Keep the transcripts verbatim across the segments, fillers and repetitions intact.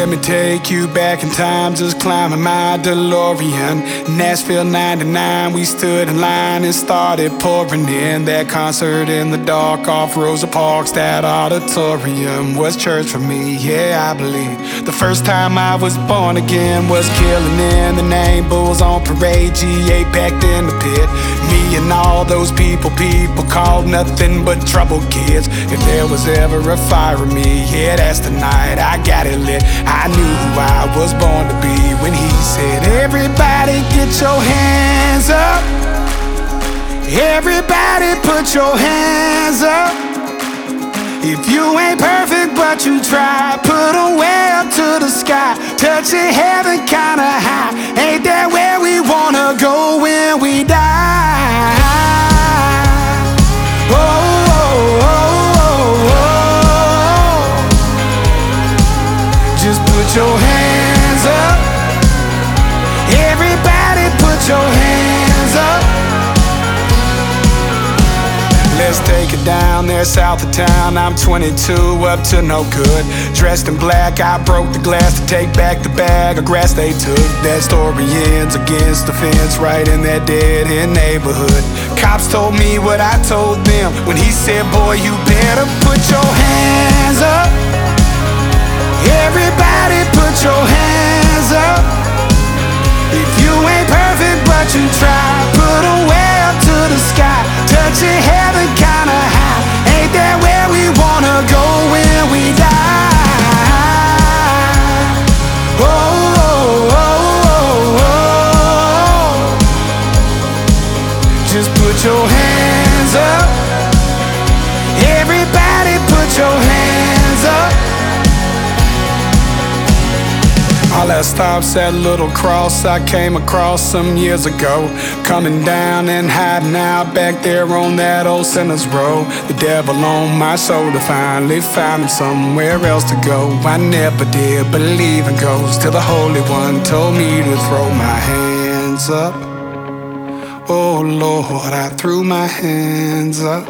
me take you back in time, just climbing my DeLorean. Nashville ninety-nine, we stood in line and started pouring in. That concert in the dark off Rosa Parks, that auditorium was church for me, yeah, I believe. The first time I was born again was killing in the name Bulls on Parade, G eight packed in the pit. Me and all those people, people called nothing but trouble kids. If there was ever a fire in me, yeah, that's the night I got it lit. I knew who I was born to be when he said, everybody get your hands up. Everybody put your hands up. If you ain't perfect but you try, put 'em way up to the sky. Touching heaven kinda high. Ain't that where we wanna go when we die? Oh, oh, oh, oh, oh. Just put your hands up. Everybody put your hands up. Let's take it down there south of town. I'm twenty-two, up to no good. Dressed in black, I broke the glass to take back the bag of grass they took. That story ends against the fence, right in that dead-end neighborhood. Cops told me what I told them when he said, boy, you better put your hands up. Everybody put your hands up. If you ain't perfect but you try, put 'em way up to the sky. Touching heaven kinda high. Ain't that where we wanna go when we die? Oh, oh, oh, oh, oh. Just put your hands up. Everybody put your hands up. All that stops that little cross I came across some years ago. Coming down and hiding out back there on that old Sinners Row. The devil on my shoulder finally found him somewhere else to go. I never did believe in ghosts till the Holy One told me to throw my hands up. Oh Lord, I threw my hands up.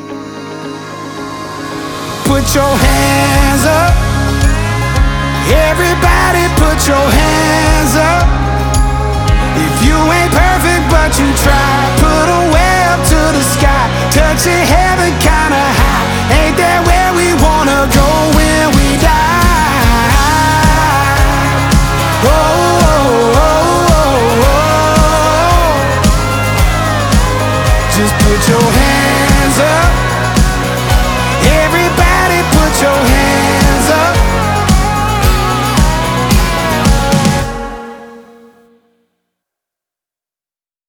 Put your hands up. Everybody put your hands up. If you ain't perfect but you try, put 'em way up to the sky. Touching heaven kinda high. Ain't that where we wanna go when we die? Oh, oh, oh, oh, oh. Just put your hands up.